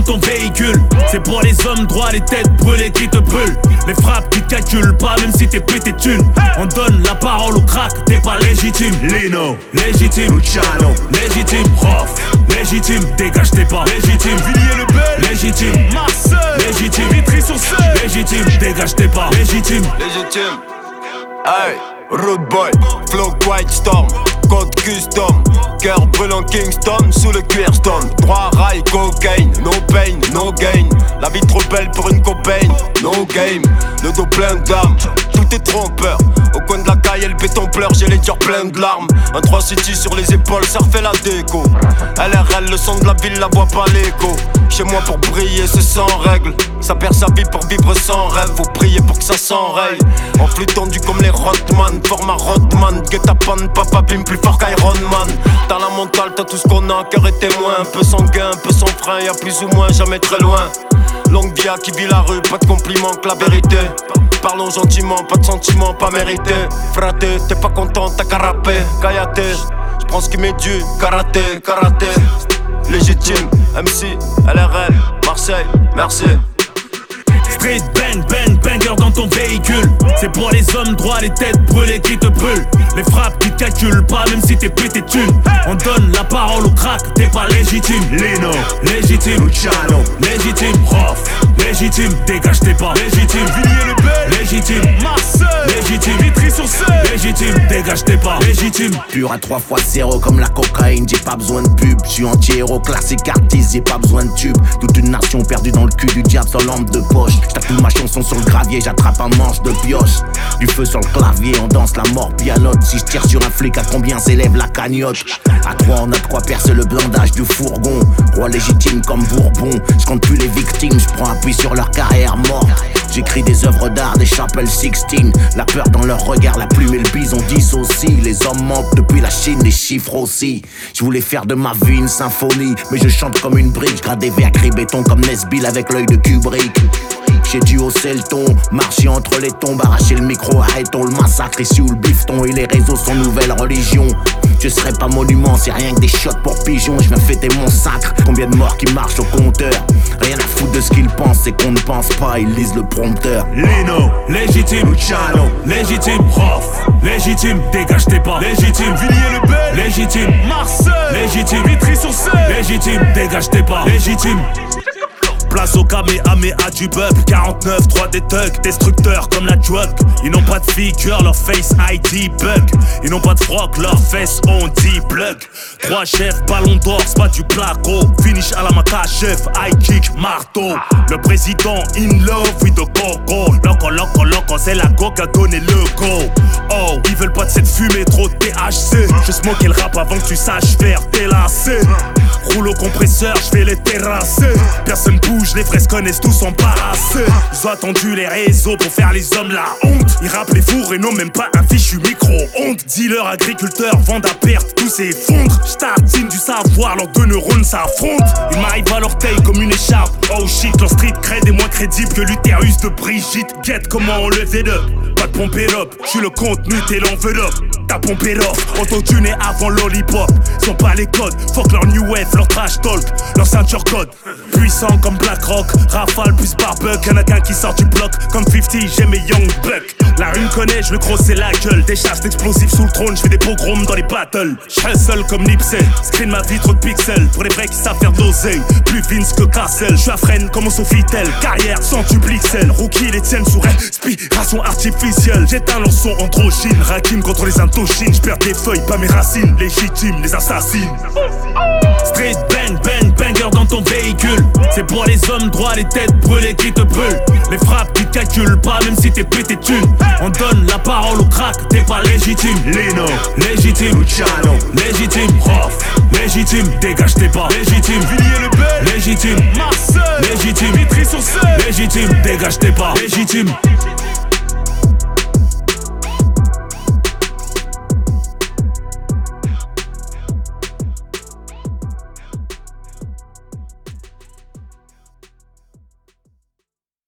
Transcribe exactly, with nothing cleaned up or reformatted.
ton véhicule. C'est pour les hommes droits, les têtes brûlées qui te brûlent. Les frappes qui te calculent pas même si t'es pété de thunes. On donne la parole au crack, t'es pas légitime. Lino, légitime, Luciano, légitime, Rof, légitime, dégage t'es pas légitime. Villiers le Bel, légitime, Marseille, légitime, Vitry-sur-Seine, légitime, dégage t'es pas légitime. Légitime, hey, Rude Boy, Flow White Storm, Code Custom, cœur brûlant Kingston, sous le cuir stone. Droit rail, cocaine, no pain, no gain. La vie trop belle pour une copaine, no game. Le dos plein d'âme, tout est trompeur. Au coin de la caille, le béton pleure, j'ai les durs pleins de larmes. Un trois city sur les épaules, ça refait la déco. L R L, le son de la ville, la voix pas l'écho. Chez moi pour briller, c'est sans règle. Ça perd sa vie pour vivre sans rêve. Faut prier pour que ça s'enraye. En flux tendu comme les Rodman, format Rodman. Guet-apens, papa bim plus fort qu'Iron Man. T'as la mentale, t'as tout ce qu'on a, cœur et témoin. Un peu sanguin, un peu sans frein, y'a plus ou moins, jamais très loin. Longue vie à qui vit la rue, pas de compliments que la vérité. Parlons gentiment, pas de sentiments, pas mérité. Fraté, t'es pas content, t'as carapé, Kayate. J'prends ce qui m'est dû, karaté, karaté. Légitime, M C, L R L, Marseille, merci. Street bang bang banger dans ton véhicule. C'est pour les hommes droits, les têtes brûlées qui te brûlent. Les frappes qui te calculent pas même si t'es pété de thunes. On donne la parole au crack, t'es pas légitime. Lino, légitime, Luciano, légitime, Rof, légitime, dégage t'es pas légitime. Villiers le Bel, légitime, Marseille, légitime, Vitry-sur-Seine, légitime, dégage t'es pas légitime. Pur à trois fois zéro comme la cocaïne, j'ai pas besoin de pub. J'suis anti-héros, classique artiste, j'ai pas besoin de tube. Toute une nation perdue dans le cul du diable sans lampe de poche. J'tape ma chanson sur le gravier, j'attrape un manche de pioche. Du feu sur le clavier, on danse la mort pianote. Si je tire sur un flic, à combien s'élève la cagnotte? À trois, on a de quoi percer le blindage du fourgon. Roi légitime comme Bourbon. J'compte plus les victimes, j'prends appui sur leur carrière morte. J'écris des œuvres d'art, des chapelles sixteen. La peur dans leur regard, la plume et le bison dissocient. Les hommes mentent depuis la Chine, les chiffres aussi. Je voulais faire de ma vie une symphonie, mais je chante comme une brique. J'grade des verres gris béton comme Nesbill avec l'œil de Kubrick. J'ai dû hausser le ton, marcher entre les tombes, arracher le micro, arrêtons le massacre ici où le bifton et les réseaux sont nouvelle religion. Je serai pas monument, c'est rien que des shots pour pigeons. Je viens fêter mon sacre, combien de morts qui marchent au compteur. Rien à foutre de ce qu'ils pensent, c'est qu'on ne pense pas, ils lisent le prompteur. Lino, légitime, Luciano, légitime, Rof, légitime, dégage t'es pas légitime. Villiers le Bel, légitime, Marseille, légitime, Vitry-sur-Seine, légitime, dégage t'es pas légitime. Place au Kamehameha du bug, quarante-neuf, trois des thugs, destructeurs comme la drug. Ils n'ont pas de figure, leur face I D bug. Ils n'ont pas de froc, leur fesses on dit plug. Trois chefs, ballon d'or, c'est pas du placo. Finish à la maca, chef, high kick, marteau. Le président in love with the coco. Loco, loco, loco, c'est la go qui a donné le go. Oh, ils veulent pas de cette fumée, trop de T H C. Je smoke le rap avant que tu saches faire tes lacets. Roule au compresseur, je vais les terrasser. Personne bouge, les fraises connaissent tous embarrassés. Ils ont attendu les réseaux pour faire les hommes la honte. Ils rappent les fours et n'ont même pas un fichu micro-ondes. Dealers, agriculteurs, vendent à perte, tout s'effondre. J'tartine du savoir, leurs deux neurones s'affrontent. Ils m'arrivent à l'orteil comme une écharpe. Oh shit, leur street cred est moins crédible que l'utérus de Brigitte. Guette comment on le fait up. Pas de pompe it up, j'suis le contenu, t'es l'enveloppe. T'as pompé l'offre, autotuné avant lollipop. Ils ont pas les codes, fuck leur new wave, leur trash talk, leur ceinture code. Puissant comme BlackRock, Rafale plus Barbuck. Y'en a qu'un qui sort du bloc, comme cinquante, j'ai mes Young Buck. La rue me connaît, je le grosser la gueule. Des charges d'explosifs sous le trône, je fais des pogroms dans les battles. J'hustle comme Nipsey, screen ma vie trop de pixels. Pour les vrais qui savent faire d'oseille, plus Vince que Cassel. J'suis à freine comme au Sofitel, carrière sans duplixel. Rookie les tiennent sous respiration artificielle. J'éteins leur son androgyne, Rakim contre les Indochines. J'perds des feuilles, pas mes racines, légitimes, les assassines. Street bang bang banger dans ton véhicule. C'est pour les hommes droits, les têtes brûlées qui te brûlent. Les frappes qui te calculent pas même si t'es pété de thunes. On donne la parole au crack, t'es pas légitime. Lino, légitime, Luciano, légitime, Rof, légitime, dégage t'es pas légitime. Villiers le Bel, légitime, Marseille, légitime, Vitry-sur-Seine, légitime, dégage t'es pas légitime.